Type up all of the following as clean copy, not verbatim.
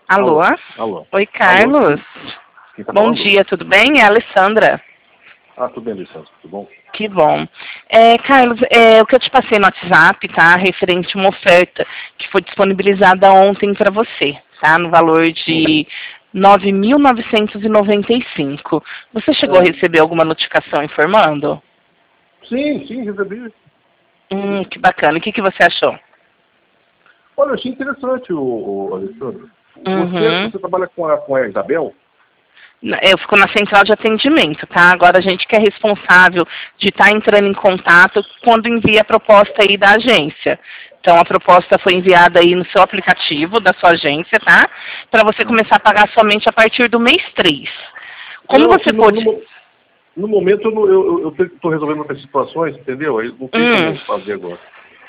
Alô? Alô? Alô? Oi, Carlos. Quem tá Bom falando? dia, tudo bem? É a Alessandra. Ah, tudo bem, Alessandro, tudo bom? Que bom. Carlos, o que eu te passei no WhatsApp, tá? Referente a uma oferta que foi disponibilizada ontem para você, tá? No valor de 9.995. Você chegou a receber alguma notificação informando? Sim, recebi. Que bacana. O que você achou? Olha, eu achei interessante, o Alessandro. Uhum. Você trabalha com a Isabel? Eu fico na central de atendimento, tá? Agora a gente que é responsável de estar entrando em contato quando envia a proposta aí da agência. Então a proposta foi enviada aí no seu aplicativo da sua agência, tá? Para você começar a pagar somente a partir do mês 3. Como Não, você pode... No momento eu estou resolvendo outras situações, entendeu? Aí não tem como fazer agora.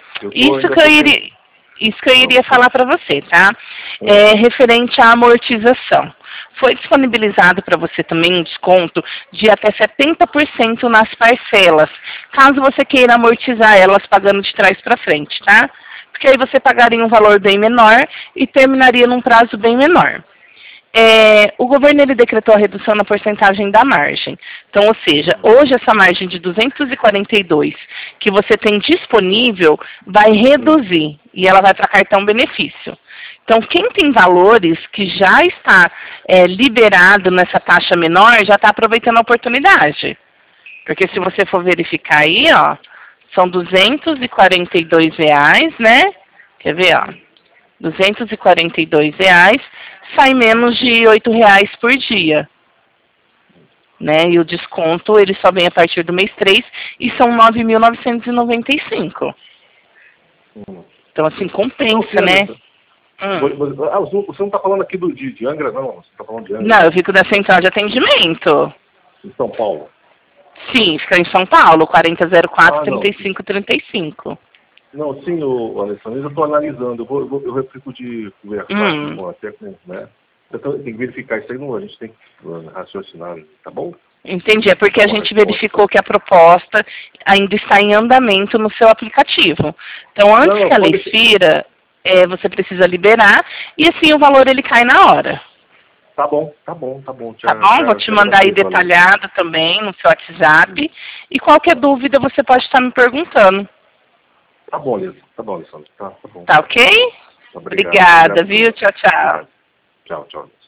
Isso que eu iria falar para você, tá? Referente à amortização. Foi disponibilizado para você também um desconto de até 70% nas parcelas, caso você queira amortizar elas pagando de trás para frente, tá? Porque aí você pagaria um valor bem menor e terminaria num prazo bem menor. O governo ele decretou a redução na porcentagem da margem. Então, ou seja, hoje essa margem de 242 que você tem disponível vai reduzir e ela vai para cartão benefício. Então, quem tem valores que já está liberado nessa taxa menor já está aproveitando a oportunidade. Porque se você for verificar aí, ó, são R$ 242, né? Quer ver, ó? R$ 242, sai menos de R$ 8 por dia. Né? E o desconto, ele só vem a partir do mês 3 e são 9.995. Então, assim, compensa, né? Você não está falando aqui de Angra, não? Você está falando de Angra? Não, eu fico da central de atendimento. Em São Paulo? Sim, fica em São Paulo, 4004-3535. Não, sim, Alessandro, eu estou analisando. Eu fico de conversar até com, né? Tem que verificar isso aí, a gente tem que raciocinar, tá bom? Entendi, é porque a gente verificou que a proposta ainda está em andamento no seu aplicativo. Então, antes que ela expira, você precisa liberar e assim o valor ele cai na hora. Tá bom. Tá bom? Vou te mandar aí detalhado também no seu WhatsApp. E qualquer dúvida você pode estar me perguntando. Tá bom, Alessandro. Tá bom. Tá ok? Obrigada, viu? Tchau, tchau. Tchau.